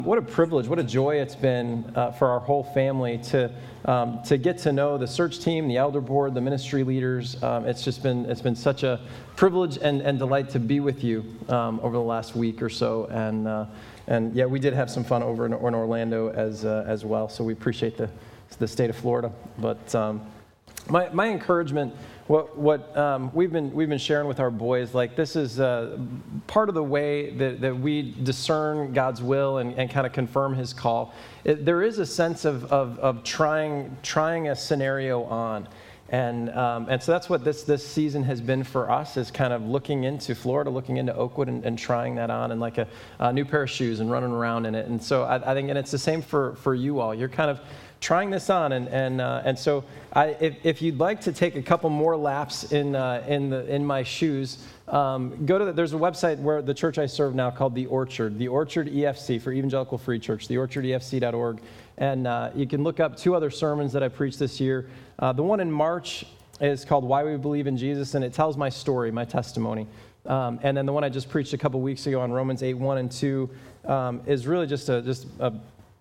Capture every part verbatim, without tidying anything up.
What a privilege, what a joy it's been uh, for our whole family to um, to get to know the search team, the elder board, the ministry leaders. Um, it's just been it's been such a privilege and, and delight to be with you um, over the last week or so. And uh, and yeah, we did have some fun over in, in Orlando as uh, as well. So we appreciate the the state of Florida. But um, my my encouragement. What what um, we've been we've been sharing with our boys, like this is uh, part of the way that, that we discern God's will and, and kind of confirm His call. It, there is a sense of of, of trying trying a scenario on, and um, and so that's what this this season has been for us, is kind of looking into Florida, looking into Oakwood, and, and trying that on, and like a, a new pair of shoes and running around in it. And so I, I think, and it's the same for for you all. You're kind of trying this on, and and uh, and so I, if, if you'd like to take a couple more laps in uh, in the in my shoes, um, go to the, there's a website where the church I serve now called The Orchard, The Orchard E F C for Evangelical Free Church, the orchard e f c dot org, and uh, you can look up two other sermons that I preached this year. Uh, the one in March is called Why We Believe in Jesus, and it tells my story, my testimony. Um, and then the one I just preached a couple weeks ago on Romans eight, one and two um, is really just a just a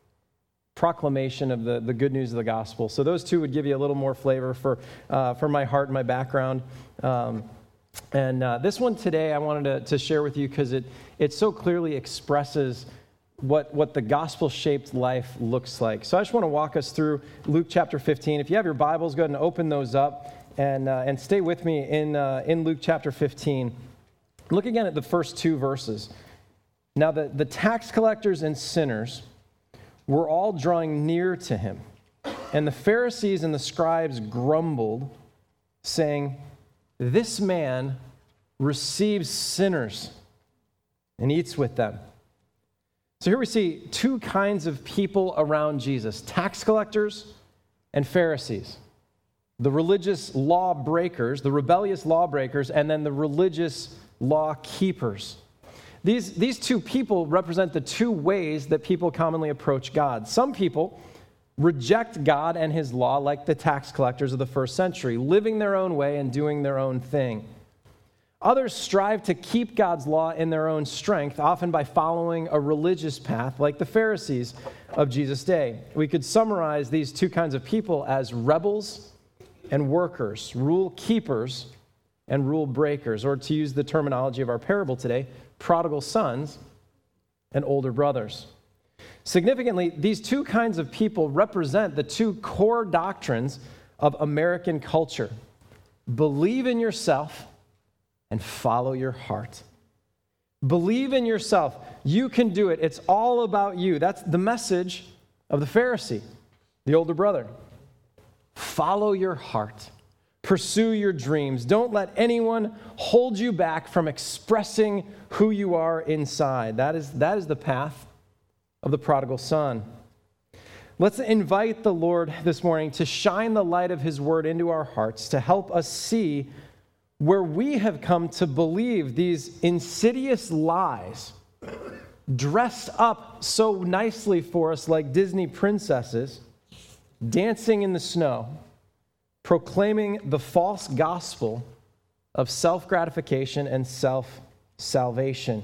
proclamation of the, the good news of the gospel. So those two would give you a little more flavor for uh, for my heart and my background. Um, and uh, this one today I wanted to, to share with you because it it so clearly expresses what, what the gospel-shaped life looks like. So I just want to walk us through Luke chapter fifteen. If you have your Bibles, go ahead and open those up and uh, and stay with me in uh, in Luke chapter fifteen. Look again at the first two verses. Now the, the tax collectors and sinners were all drawing near to him. And the Pharisees and the scribes grumbled, saying, "This man receives sinners and eats with them." So here we see two kinds of people around Jesus: tax collectors and Pharisees. The religious law breakers, the rebellious law breakers, and then the religious law keepers. These, these two people represent the two ways that people commonly approach God. Some people reject God and His law like the tax collectors of the first century, living their own way and doing their own thing. Others strive to keep God's law in their own strength, often by following a religious path like the Pharisees of Jesus' day. We could summarize these two kinds of people as rebels and workers, rule keepers and rule breakers, or to use the terminology of our parable today, prodigal sons and older brothers. Significantly, these two kinds of people represent the two core doctrines of American culture: believe in yourself and follow your heart. Believe in yourself. You can do it. It's all about you. That's the message of the Pharisee, the older brother. Follow your heart. Pursue your dreams. Don't let anyone hold you back from expressing who you are inside. That is, that is the path of the prodigal son. Let's invite the Lord this morning to shine the light of His word into our hearts, to help us see where we have come to believe these insidious lies, dressed up so nicely for us like Disney princesses, dancing in the snow, proclaiming the false gospel of self-gratification and self-salvation.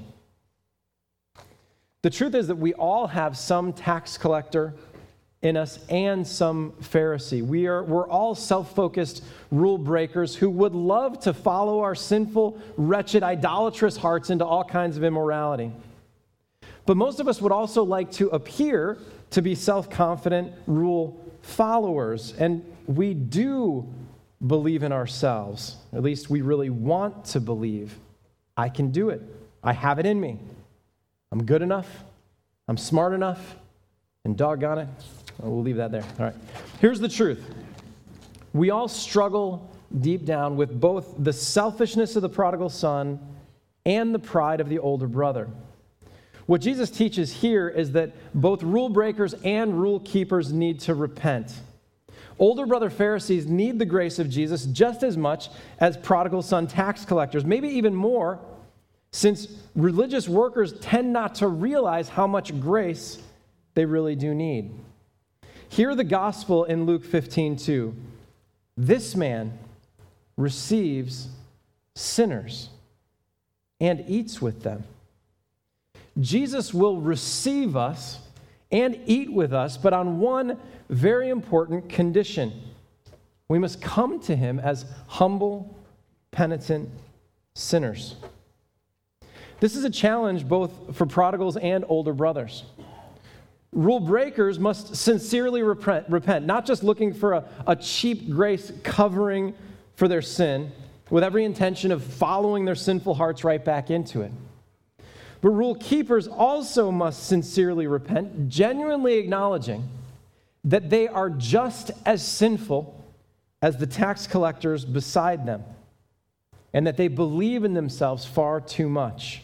The truth is that we all have some tax collector in us and some Pharisee. We are, we're all self-focused rule breakers who would love to follow our sinful, wretched, idolatrous hearts into all kinds of immorality. But most of us would also like to appear to be self-confident rule followers, and we do believe in ourselves. At least we really want to believe. I can do it. I have it in me. I'm good enough. I'm smart enough. And doggone it, oh, we'll leave that there. All right. Here's the truth. We all struggle deep down with both the selfishness of the prodigal son and the pride of the older brother. What Jesus teaches here is that both rule breakers and rule keepers need to repent. Older brother Pharisees need the grace of Jesus just as much as prodigal son tax collectors, maybe even more, since religious workers tend not to realize how much grace they really do need. Hear the gospel in Luke fifteen two. This man receives sinners and eats with them. Jesus will receive us and eat with us, but on one very important condition. We must come to him as humble, penitent sinners. This is a challenge both for prodigals and older brothers. Rule breakers must sincerely repent, repent, not just looking for a, a cheap grace covering for their sin, with every intention of following their sinful hearts right back into it. But rule keepers also must sincerely repent, genuinely acknowledging that they are just as sinful as the tax collectors beside them, and that they believe in themselves far too much.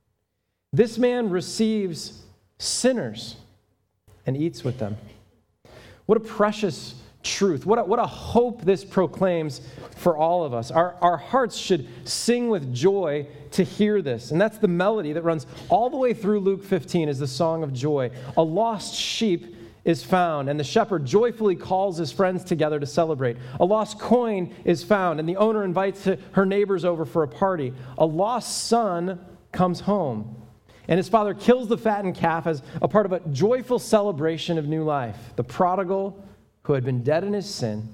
This man receives sinners and eats with them. What a precious truth. What a, what a hope this proclaims for all of us. Our, our hearts should sing with joy to hear this. And that's the melody that runs all the way through Luke fifteen is the song of joy. A lost sheep is found, and the shepherd joyfully calls his friends together to celebrate. A lost coin is found, and the owner invites her neighbors over for a party. A lost son comes home, and his father kills the fattened calf as a part of a joyful celebration of new life. The prodigal, who had been dead in his sin,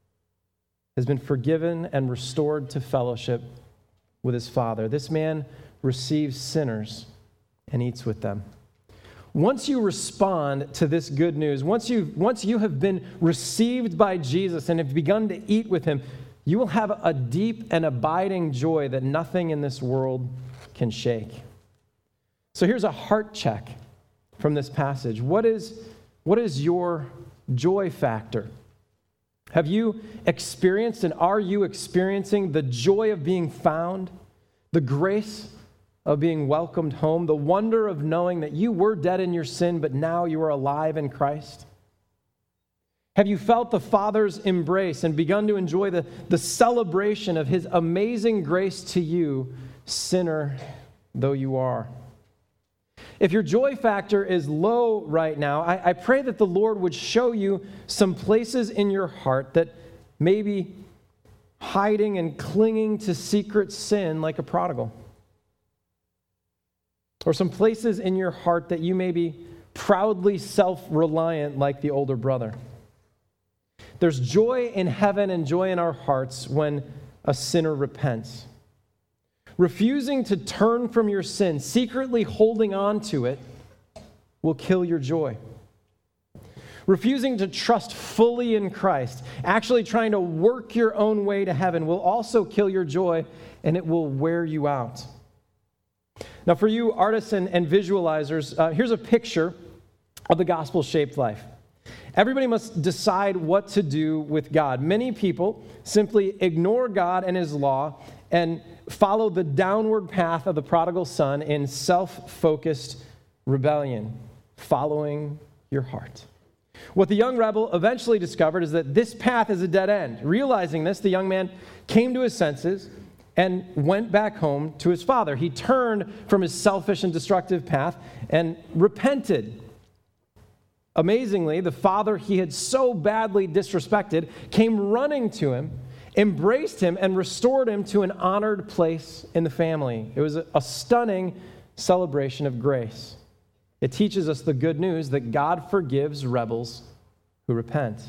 has been forgiven and restored to fellowship with his father. This man receives sinners and eats with them. Once you respond to this good news, once you, once you have been received by Jesus and have begun to eat with him, you will have a deep and abiding joy that nothing in this world can shake. So here's a heart check from this passage. What is, what is your joy factor? Have you experienced and are you experiencing the joy of being found, the grace of being welcomed home, the wonder of knowing that you were dead in your sin, but now you are alive in Christ? Have you felt the Father's embrace and begun to enjoy the, the celebration of his amazing grace to you, sinner though you are? If your joy factor is low right now, I, I pray that the Lord would show you some places in your heart that may be hiding and clinging to secret sin like a prodigal. Or some places in your heart that you may be proudly self-reliant like the older brother. There's joy in heaven and joy in our hearts when a sinner repents. Refusing to turn from your sin, secretly holding on to it, will kill your joy. Refusing to trust fully in Christ, actually trying to work your own way to heaven, will also kill your joy, and it will wear you out. Now, for you artists and, and visualizers, uh, here's a picture of the gospel-shaped life. Everybody must decide what to do with God. Many people simply ignore God and his law and follow the downward path of the prodigal son in self-focused rebellion, following your heart. What the young rebel eventually discovered is that this path is a dead end. Realizing this, the young man came to his senses and went back home to his father. He turned from his selfish and destructive path and repented. Amazingly, the father he had so badly disrespected came running to him, embraced him, and restored him to an honored place in the family. It was a, a stunning celebration of grace. It teaches us the good news that God forgives rebels who repent.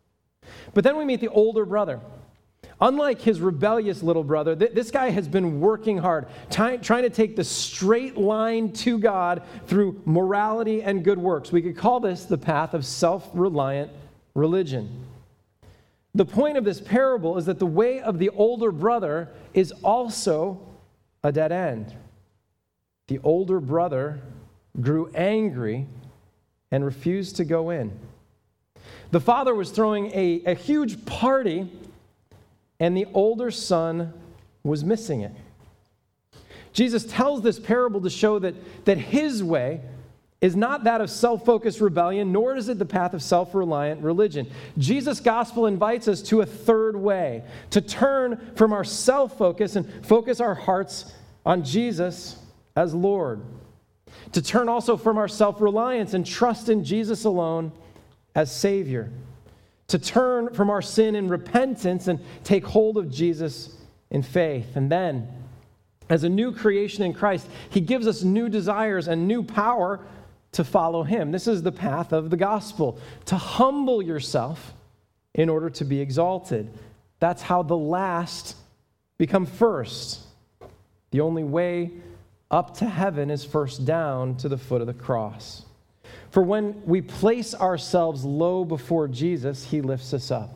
But then we meet the older brother. Unlike his rebellious little brother, th- this guy has been working hard, ty- trying to take the straight line to God through morality and good works. We could call this the path of self-reliant religion. The point of this parable is that the way of the older brother is also a dead end. The older brother grew angry and refused to go in. The father was throwing a, a huge party, and the older son was missing it. Jesus tells this parable to show that, that his way is not that of self-focused rebellion, nor is it the path of self-reliant religion. Jesus' gospel invites us to a third way, to turn from our self-focus and focus our hearts on Jesus as Lord. To turn also from our self-reliance and trust in Jesus alone as Savior. To turn from our sin in repentance and take hold of Jesus in faith. And then, as a new creation in Christ, he gives us new desires and new power to follow him. This is the path of the gospel, to humble yourself in order to be exalted. That's how the last become first. The only way up to heaven is first down to the foot of the cross. For when we place ourselves low before Jesus, he lifts us up.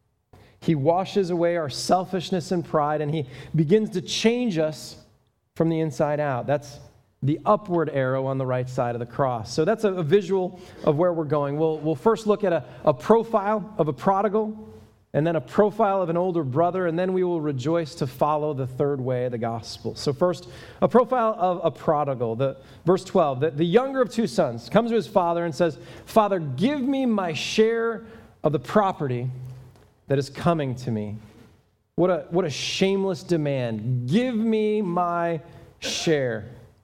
He washes away our selfishness and pride, and he begins to change us from the inside out. That's the upward arrow on the right side of the cross. So that's a, a visual of where we're going. We'll, we'll first look at a, a profile of a prodigal, and then a profile of an older brother, and then we will rejoice to follow the third way of the gospel. So first, a profile of a prodigal. The, verse twelve, the, the younger of two sons comes to his father and says, "Father, give me my share of the property that is coming to me." What a, what a shameless demand. Give me my share.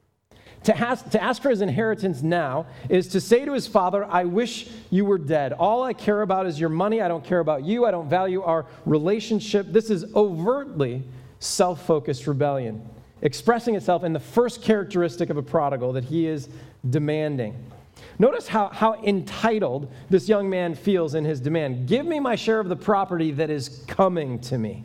To ask, to ask for his inheritance now is to say to his father, "I wish you were dead. All I care about is your money. I don't care about you. I don't value our relationship." This is overtly self-focused rebellion, expressing itself in the first characteristic of a prodigal, that he is demanding. Notice how, how entitled this young man feels in his demand. Give me my share of the property that is coming to me.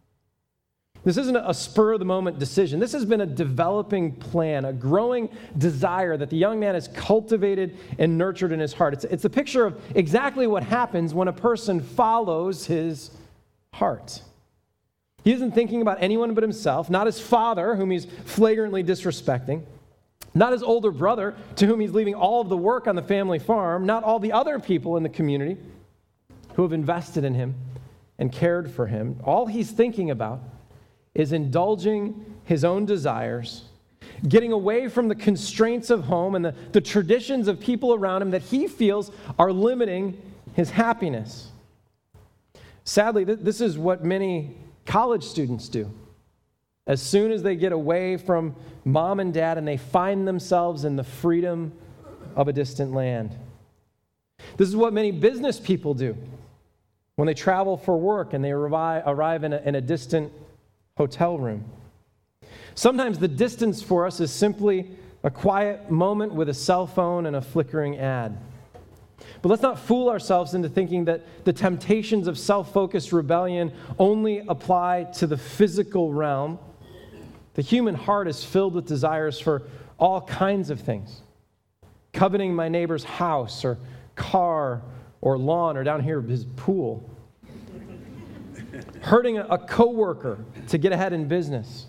This isn't a spur-of-the-moment decision. This has been a developing plan, a growing desire that the young man has cultivated and nurtured in his heart. It's, it's a picture of exactly what happens when a person follows his heart. He isn't thinking about anyone but himself, not his father, whom he's flagrantly disrespecting, not his older brother, to whom he's leaving all of the work on the family farm, not all the other people in the community who have invested in him and cared for him. All he's thinking about is indulging his own desires, getting away from the constraints of home and the, the traditions of people around him that he feels are limiting his happiness. Sadly, th- this is what many college students do. As soon as they get away from mom and dad and they find themselves in the freedom of a distant land. This is what many business people do when they travel for work and they arrive, arrive in a, in a distant hotel room. Sometimes the distance for us is simply a quiet moment with a cell phone and a flickering ad. But let's not fool ourselves into thinking that the temptations of self-focused rebellion only apply to the physical realm. The human heart is filled with desires for all kinds of things. Coveting my neighbor's house or car or lawn, or down here his pool. Hurting a coworker to get ahead in business.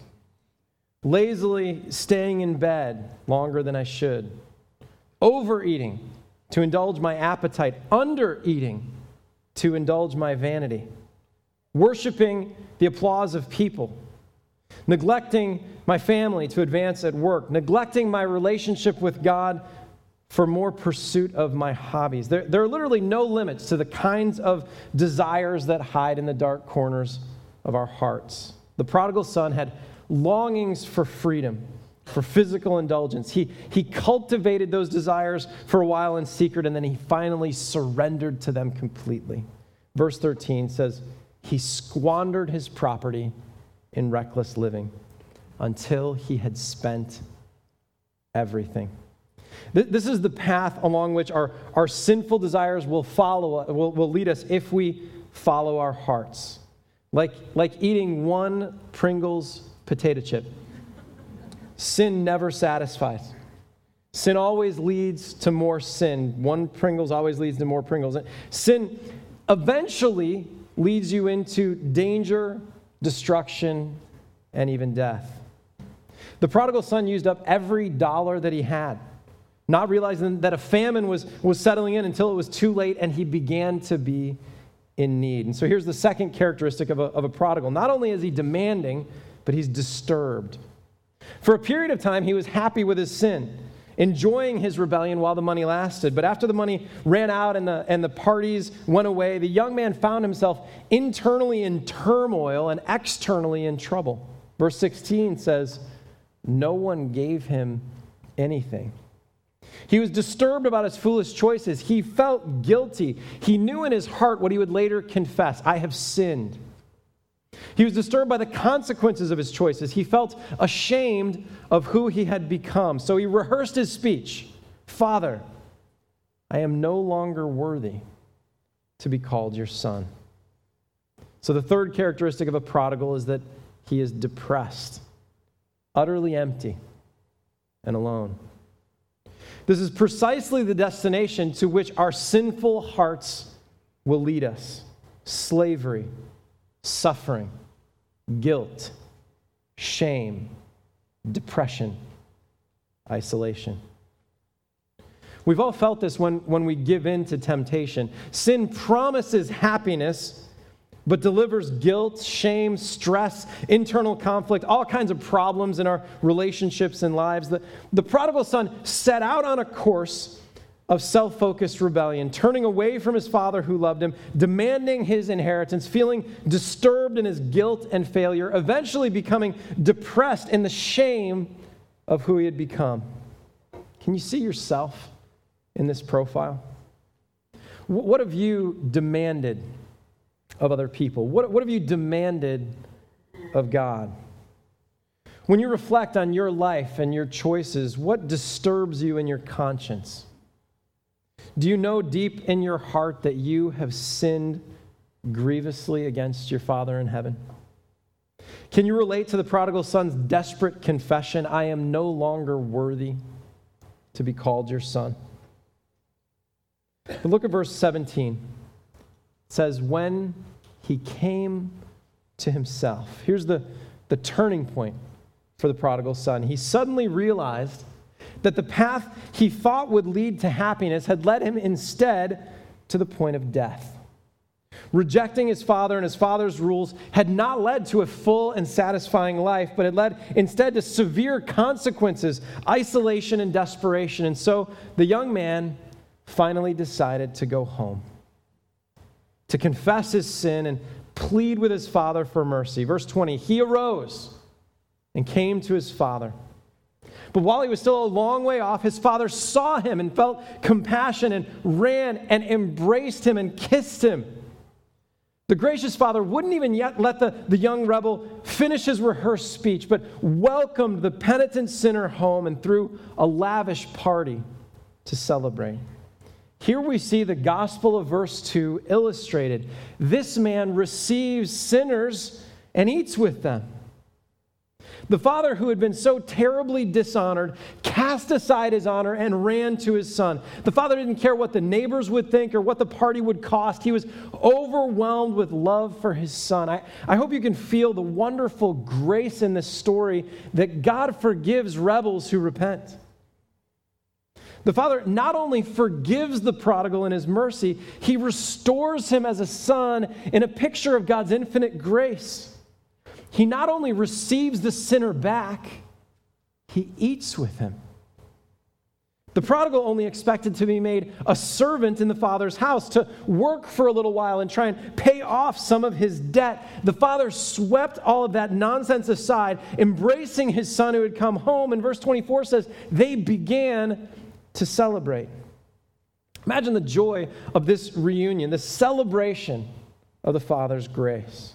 Lazily staying in bed longer than I should. Overeating to indulge my appetite. Undereating to indulge my vanity. Worshiping the applause of people. Neglecting my family to advance at work. Neglecting my relationship with God for more pursuit of my hobbies. There, there are literally no limits to the kinds of desires that hide in the dark corners of our hearts. The prodigal son had longings for freedom, for physical indulgence. He, he cultivated those desires for a while in secret, and then he finally surrendered to them completely. Verse thirteen says, he squandered his property in reckless living until he had spent everything. This is the path along which our, our sinful desires will follow, will, will lead us if we follow our hearts. Like, like eating one Pringles potato chip. Sin never satisfies. Sin always leads to more sin. One Pringles always leads to more Pringles. Sin eventually leads you into danger, destruction, and even death. The prodigal son used up every dollar that he had, not realizing that a famine was, was settling in until it was too late and he began to be in need. And so here's the second characteristic of a, of a prodigal. Not only is he demanding, but he's disturbed. For a period of time, he was happy with his sin, enjoying his rebellion while the money lasted. But after the money ran out and the, and the parties went away, the young man found himself internally in turmoil and externally in trouble. Verse sixteen says, no one gave him anything. He was disturbed about his foolish choices. He felt guilty. He knew in his heart what he would later confess, I have sinned. He was disturbed by the consequences of his choices. He felt ashamed of who he had become. So he rehearsed his speech Father, I am no longer worthy to be called your son. So the third characteristic of a prodigal is that he is depressed, utterly empty, and alone. This is precisely the destination to which our sinful hearts will lead us. Slavery, suffering, guilt, shame, depression, isolation. We've all felt this when, when we give in to temptation. Sin promises happiness, but delivers guilt, shame, stress, internal conflict, all kinds of problems in our relationships and lives. The, the prodigal son set out on a course of self-focused rebellion, turning away from his father who loved him, demanding his inheritance, feeling disturbed in his guilt and failure, eventually becoming depressed in the shame of who he had become. Can you see yourself in this profile? What have you demanded of other people? What, what have you demanded of God? When you reflect on your life and your choices, what disturbs you in your conscience? Do you know deep in your heart that you have sinned grievously against your Father in heaven? Can you relate to the prodigal son's desperate confession, I am no longer worthy to be called your son? But look at verse seventeen. It says, when he came to himself. Here's the, the turning point for the prodigal son. He suddenly realized that the path he thought would lead to happiness had led him instead to the point of death. Rejecting his father and his father's rules had not led to a full and satisfying life, but had led instead to severe consequences, isolation and desperation. And so the young man finally decided to go home, to confess his sin and plead with his father for mercy. Verse twenty, he arose and came to his father. But while he was still a long way off, his father saw him and felt compassion and ran and embraced him and kissed him. The gracious father wouldn't even yet let the, the young rebel finish his rehearsed speech, but welcomed the penitent sinner home and threw a lavish party to celebrate. Here we see the gospel of verse two illustrated. This man receives sinners and eats with them. The father who had been so terribly dishonored cast aside his honor and ran to his son. The father didn't care what the neighbors would think or what the party would cost. He was overwhelmed with love for his son. I, I hope you can feel the wonderful grace in this story that God forgives rebels who repent. The father not only forgives the prodigal in his mercy, he restores him as a son in a picture of God's infinite grace. He not only receives the sinner back, he eats with him. The prodigal only expected to be made a servant in the father's house, to work for a little while and try and pay off some of his debt. The father swept all of that nonsense aside, embracing his son who had come home. And verse twenty-four says, they began to celebrate. Imagine the joy of this reunion, the celebration of the Father's grace.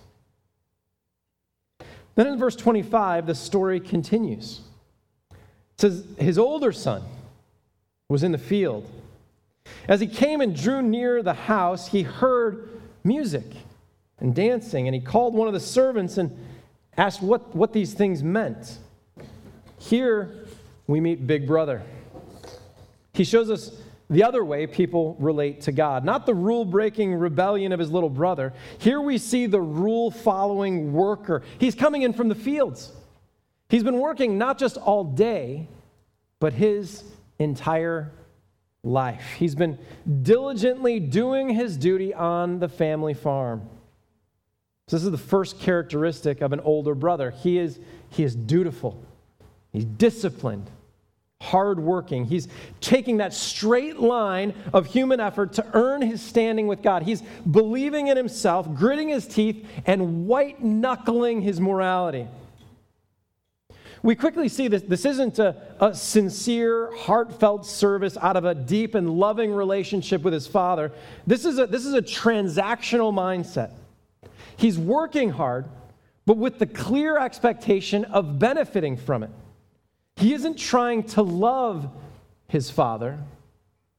Then in verse twenty-five, the story continues. It says, his older son was in the field. As he came and drew near the house, he heard music and dancing, and he called one of the servants and asked what, what these things meant. Here we meet Big Brother. He shows us the other way people relate to God, not the rule-breaking rebellion of his little brother. Here we see the rule-following worker. He's coming in from the fields. He's been working not just all day, but his entire life. He's been diligently doing his duty on the family farm. So this is the first characteristic of an older brother. He is, he is dutiful. He's disciplined. Hardworking. He's taking that straight line of human effort to earn his standing with God. He's believing in himself, gritting his teeth, and white-knuckling his morality. We quickly see this. This isn't a, a sincere, heartfelt service out of a deep and loving relationship with his father. This is a, this is a transactional mindset. He's working hard, but with the clear expectation of benefiting from it. He isn't trying to love his father.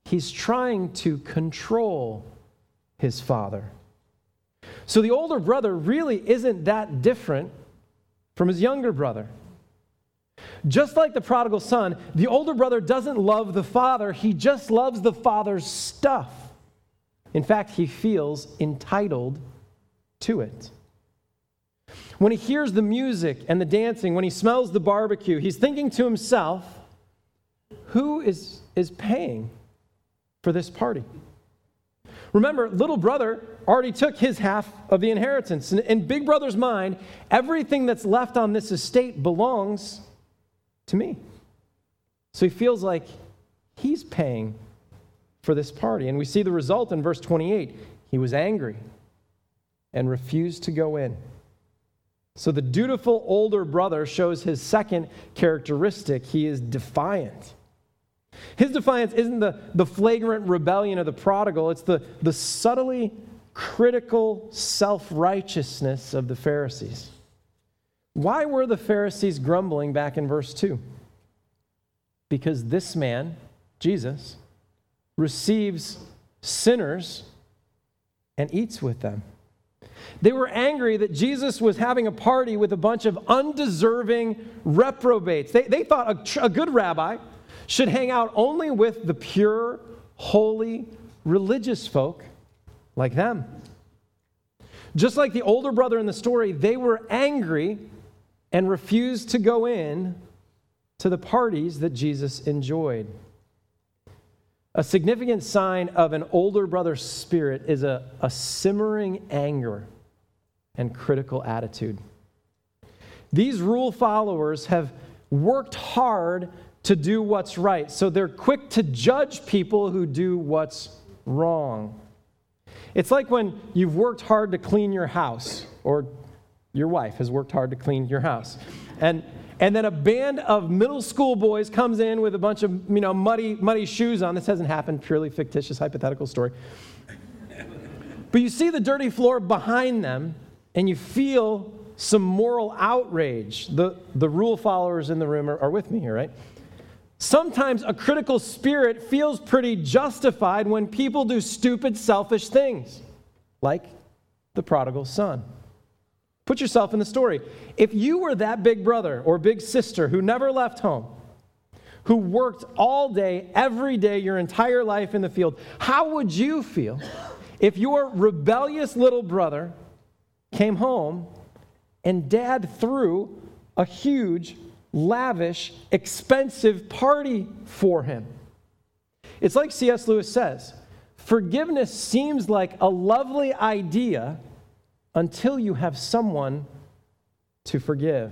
He's trying to control his father. So the older brother really isn't that different from his younger brother. Just like the prodigal son, the older brother doesn't love the father, he just loves the father's stuff. In fact, he feels entitled to it. When he hears the music and the dancing, when he smells the barbecue, he's thinking to himself, who is, is paying for this party? Remember, little brother already took his half of the inheritance. In, in big brother's mind, everything that's left on this estate belongs to me. So he feels like he's paying for this party. And we see the result in verse twenty-eight. He was angry and refused to go in. So the dutiful older brother shows his second characteristic. He is defiant. His defiance isn't the, the flagrant rebellion of the prodigal. It's the, the subtly critical self-righteousness of the Pharisees. Why were the Pharisees grumbling back in verse two? Because this man, Jesus, receives sinners and eats with them. They were angry that Jesus was having a party with a bunch of undeserving reprobates. They, they thought a, a good rabbi should hang out only with the pure, holy, religious folk like them. Just like the older brother in the story, they were angry and refused to go in to the parties that Jesus enjoyed. A significant sign of an older brother's spirit is a, a simmering anger and critical attitude. These rule followers have worked hard to do what's right, so they're quick to judge people who do what's wrong. It's like when you've worked hard to clean your house, or your wife has worked hard to clean your house, and and then a band of middle school boys comes in with a bunch of, you know, muddy, muddy shoes on. This hasn't happened, purely fictitious, hypothetical story. But you see the dirty floor behind them, and you feel some moral outrage. The, the rule followers in the room are, are with me here, right? Sometimes a critical spirit feels pretty justified when people do stupid, selfish things, like the prodigal son. Put yourself in the story. If you were that big brother or big sister who never left home, who worked all day, every day, your entire life in the field, how would you feel if your rebellious little brother came home and dad threw a huge, lavish, expensive party for him? It's like C S Lewis says, forgiveness seems like a lovely idea until you have someone to forgive.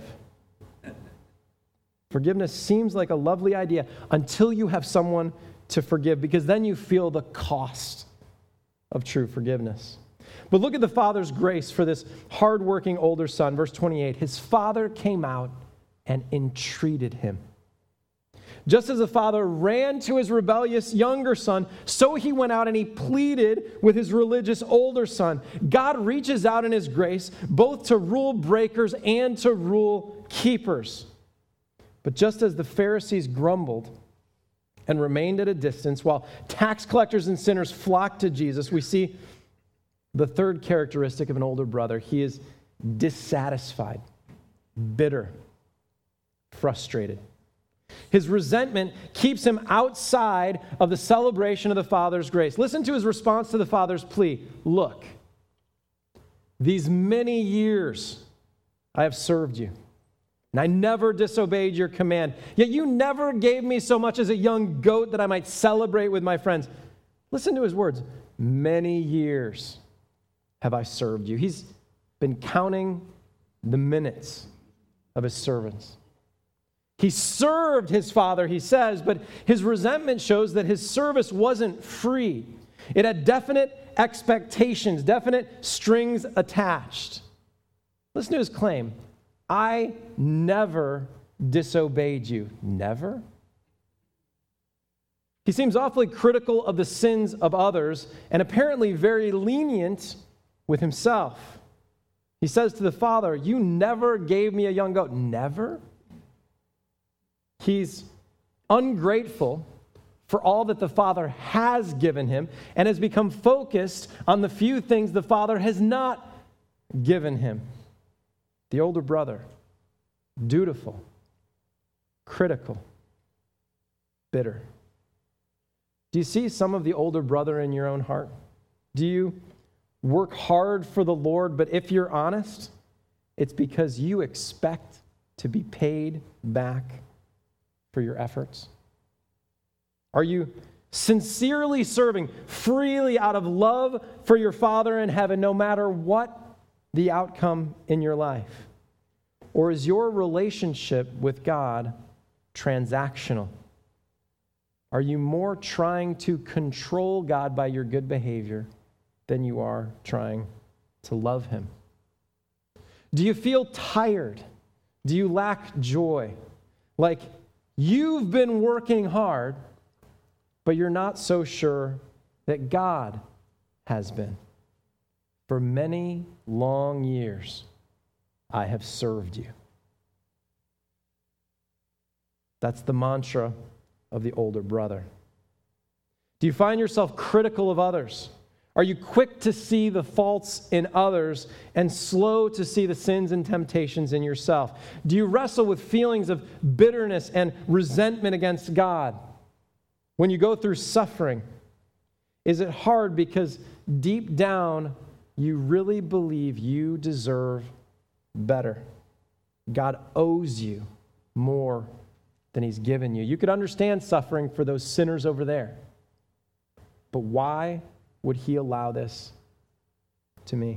Forgiveness seems like a lovely idea until you have someone to forgive, because then you feel the cost of true forgiveness. But look at the father's grace for this hardworking older son. Verse twenty-eight, his father came out and entreated him. Just as the father ran to his rebellious younger son, so he went out and he pleaded with his religious older son. God reaches out in his grace both to rule breakers and to rule keepers. But just as the Pharisees grumbled and remained at a distance while tax collectors and sinners flocked to Jesus, we see the third characteristic of an older brother. He is dissatisfied, bitter, frustrated. His resentment keeps him outside of the celebration of the Father's grace. Listen to his response to the Father's plea. Look, these many years I have served you, and I never disobeyed your command. Yet you never gave me so much as a young goat that I might celebrate with my friends. Listen to his words. Many years have I served you. He's been counting the minutes of his servants. He served his father, he says, but his resentment shows that his service wasn't free. It had definite expectations, definite strings attached. Listen to his claim. I never disobeyed you. Never? He seems awfully critical of the sins of others and apparently very lenient with himself. He says to the father, you never gave me a young goat. Never? He's ungrateful for all that the Father has given him and has become focused on the few things the Father has not given him. The older brother, dutiful, critical, bitter. Do you see some of the older brother in your own heart? Do you work hard for the Lord, but if you're honest, it's because you expect to be paid back for your efforts? Are you sincerely serving freely out of love for your Father in heaven, no matter what the outcome in your life? Or is your relationship with God transactional? Are you more trying to control God by your good behavior than you are trying to love him? Do you feel tired? Do you lack joy? Like you've been working hard, but you're not so sure that God has been. For many long years, I have served you. That's the mantra of the older brother. Do you find yourself critical of others? Are you quick to see the faults in others and slow to see the sins and temptations in yourself? Do you wrestle with feelings of bitterness and resentment against God? When you go through suffering, is it hard because deep down you really believe you deserve better? God owes you more than he's given you. You could understand suffering for those sinners over there. But why would he allow this to me?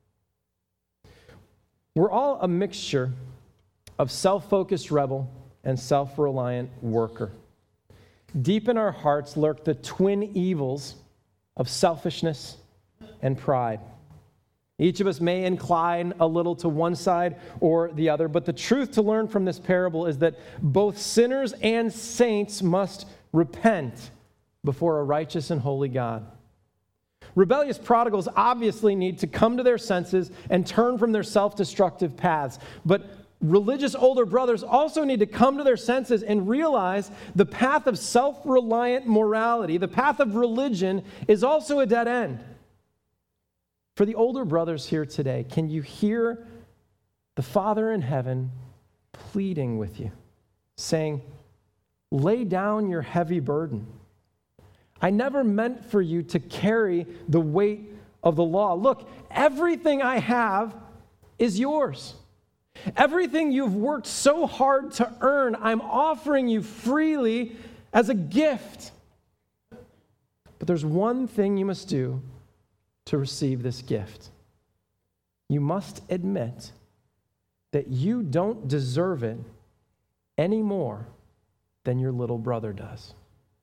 We're all a mixture of self-focused rebel and self-reliant worker. Deep in our hearts lurk the twin evils of selfishness and pride. Each of us may incline a little to one side or the other, but the truth to learn from this parable is that both sinners and saints must repent before a righteous and holy God. Rebellious prodigals obviously need to come to their senses and turn from their self-destructive paths, but religious older brothers also need to come to their senses and realize the path of self-reliant morality, the path of religion, is also a dead end. For the older brothers here today, can you hear the Father in heaven pleading with you, saying, lay down your heavy burden. I never meant for you to carry the weight of the law. Look, everything I have is yours. Everything you've worked so hard to earn, I'm offering you freely as a gift. But there's one thing you must do to receive this gift. You must admit that you don't deserve it any more than your little brother does.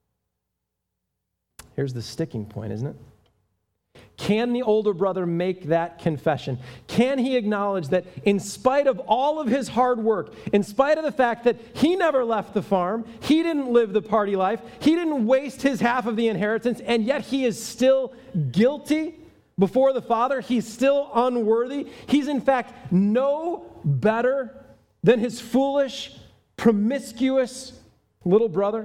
Here's the sticking point, isn't it? Can the older brother make that confession? Can he acknowledge that in spite of all of his hard work, in spite of the fact that he never left the farm, he didn't live the party life, he didn't waste his half of the inheritance, and yet he is still guilty before the Father? He's still unworthy. He's in fact no better than his foolish, promiscuous little brother.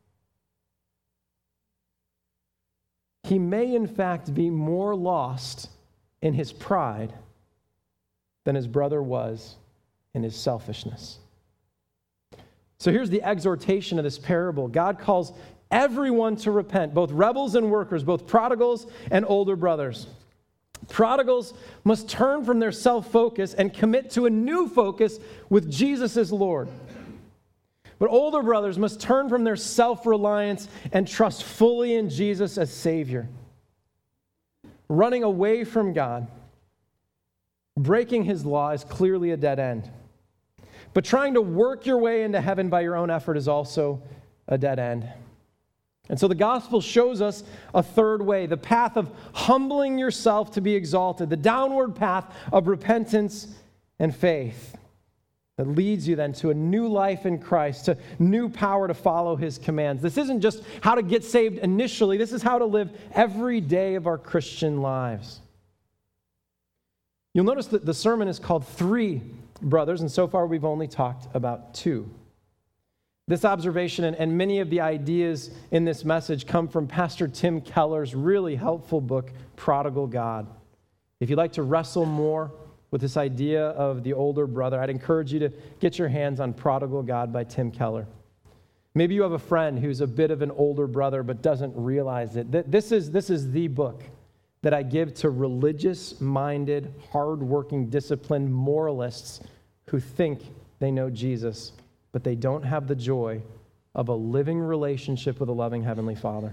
He may in fact be more lost in his pride than his brother was in his selfishness. So here's the exhortation of this parable. God calls everyone to repent, both rebels and workers, both prodigals and older brothers. Prodigals must turn from their self-focus and commit to a new focus with Jesus as Lord. But older brothers must turn from their self-reliance and trust fully in Jesus as Savior. Running away from God, breaking his law is clearly a dead end. But trying to work your way into heaven by your own effort is also a dead end. And so the gospel shows us a third way, the path of humbling yourself to be exalted, the downward path of repentance and faith that leads you then to a new life in Christ, to new power to follow his commands. This isn't just how to get saved initially. This is how to live every day of our Christian lives. You'll notice that the sermon is called Three Brothers, and so far we've only talked about two. This observation and, and many of the ideas in this message come from Pastor Tim Keller's really helpful book, Prodigal God. If you'd like to wrestle more with this idea of the older brother, I'd encourage you to get your hands on Prodigal God by Tim Keller. Maybe you have a friend who's a bit of an older brother but doesn't realize it. This is, this is the book that I give to religious-minded, hard-working, disciplined moralists who think they know Jesus, but they don't have the joy of a living relationship with a loving Heavenly Father.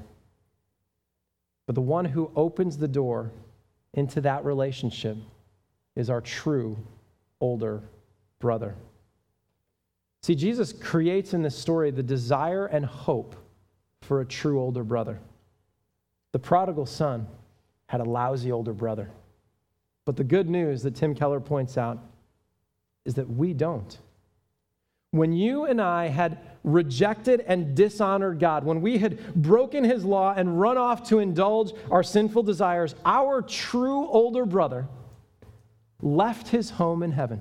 But the one who opens the door into that relationship is our true older brother. See, Jesus creates in this story the desire and hope for a true older brother. The prodigal son had a lousy older brother. But the good news that Tim Keller points out is that we don't. When you and I had rejected and dishonored God, when we had broken his law and run off to indulge our sinful desires, our true older brother left his home in heaven.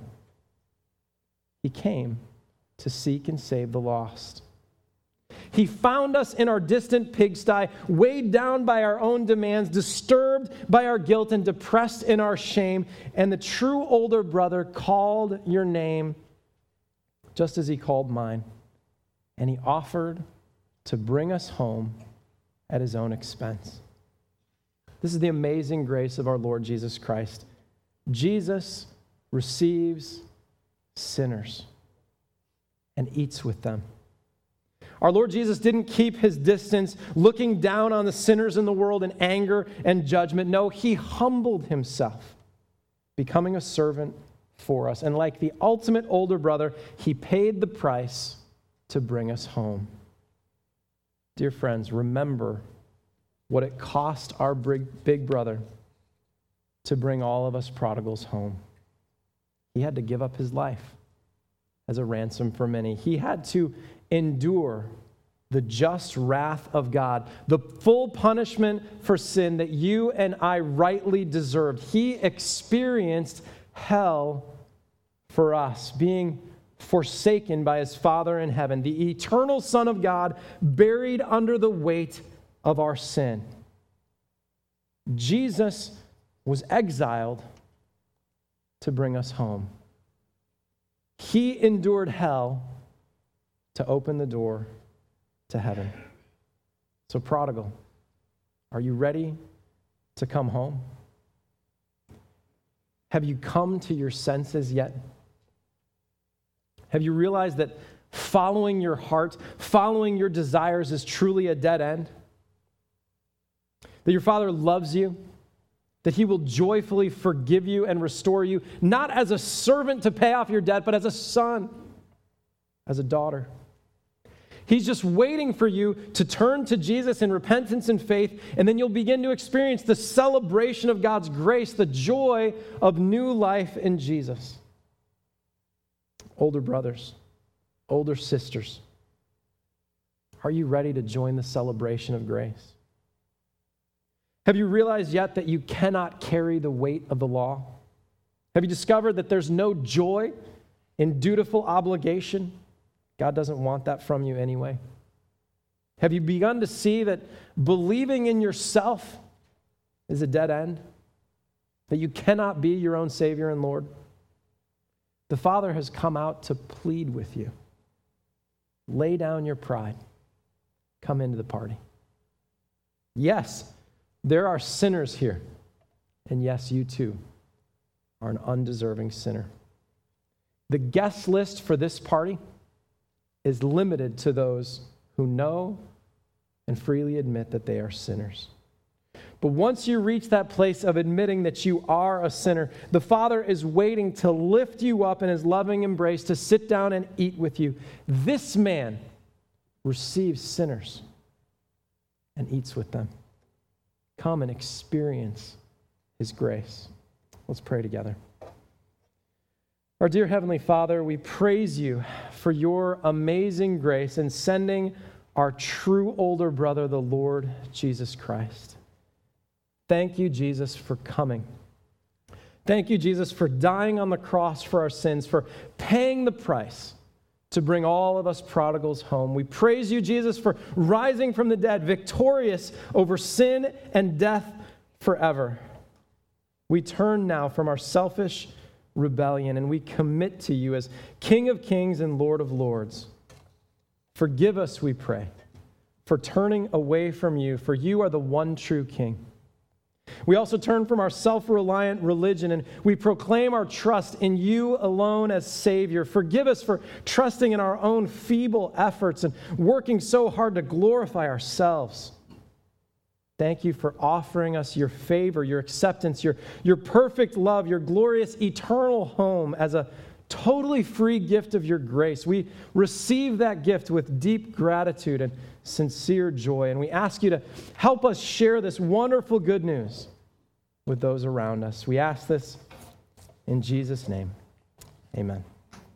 He came to seek and save the lost. He found us in our distant pigsty, weighed down by our own demands, disturbed by our guilt, and depressed in our shame. And the true older brother called your name just as he called mine. And he offered to bring us home at his own expense. This is the amazing grace of our Lord Jesus Christ. Jesus receives sinners and eats with them. Our Lord Jesus didn't keep his distance, looking down on the sinners in the world in anger and judgment. No, he humbled himself, becoming a servant for us. And like the ultimate older brother, he paid the price to bring us home. Dear friends, remember what it cost our big brother to bring all of us prodigals home. He had to give up his life as a ransom for many. He had to endure the just wrath of God, the full punishment for sin that you and I rightly deserved. He experienced hell for us, being forsaken by his Father in heaven, the eternal Son of God, buried under the weight of our sin. Jesus was exiled to bring us home. He endured hell to open the door to heaven. So, prodigal, are you ready to come home? Have you come to your senses yet? Have you realized that following your heart, following your desires is truly a dead end? That your Father loves you, that he will joyfully forgive you and restore you, not as a servant to pay off your debt, but as a son, as a daughter. He's just waiting for you to turn to Jesus in repentance and faith, and then you'll begin to experience the celebration of God's grace, the joy of new life in Jesus. Older brothers, older sisters, are you ready to join the celebration of grace? Have you realized yet that you cannot carry the weight of the law? Have you discovered that there's no joy in dutiful obligation? God doesn't want that from you anyway. Have you begun to see that believing in yourself is a dead end? That you cannot be your own Savior and Lord? The Father has come out to plead with you. Lay down your pride. Come into the party. Yes, there are sinners here. And yes, you too are an undeserving sinner. The guest list for this party is limited to those who know and freely admit that they are sinners. But once you reach that place of admitting that you are a sinner, the Father is waiting to lift you up in his loving embrace, to sit down and eat with you. This man receives sinners and eats with them. Come and experience his grace. Let's pray together. Our dear Heavenly Father, we praise you for your amazing grace in sending our true older brother, the Lord Jesus Christ. Thank you, Jesus, for coming. Thank you, Jesus, for dying on the cross for our sins, for paying the price to bring all of us prodigals home. We praise you, Jesus, for rising from the dead, victorious over sin and death forever. We turn now from our selfish rebellion and we commit to you as King of Kings and Lord of Lords. Forgive us, we pray, for turning away from you, for you are the one true King. We also turn from our self-reliant religion and we proclaim our trust in you alone as Savior. Forgive us for trusting in our own feeble efforts and working so hard to glorify ourselves. Thank you for offering us your favor, your acceptance, your, your perfect love, your glorious eternal home as a totally free gift of your grace. We receive that gift with deep gratitude and sincere joy, and we ask you to help us share this wonderful good news with those around us. We ask this in Jesus' name. Amen.